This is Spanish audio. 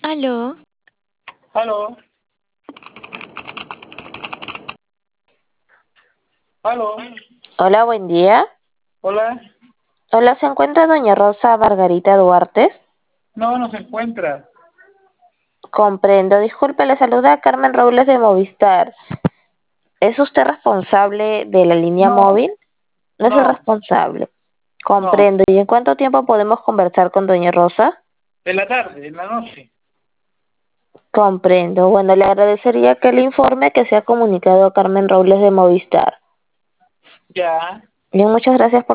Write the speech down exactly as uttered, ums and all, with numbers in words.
Aló, Aló, aló, Hola, buen día. hola. Hola, ¿se encuentra doña Rosa Margarita Duarte? No, no se encuentra. Comprendo. Disculpe, le saluda Carmen Robles de Movistar. ¿Es usted responsable de la línea No, móvil? No es el no, responsable. no. Comprendo. ¿Y en cuánto tiempo podemos conversar con doña Rosa? En la tarde, en la noche. Comprendo. Bueno, le agradecería que le informe que se ha comunicado a Carmen Robles de Movistar. Ya. Bien, muchas gracias por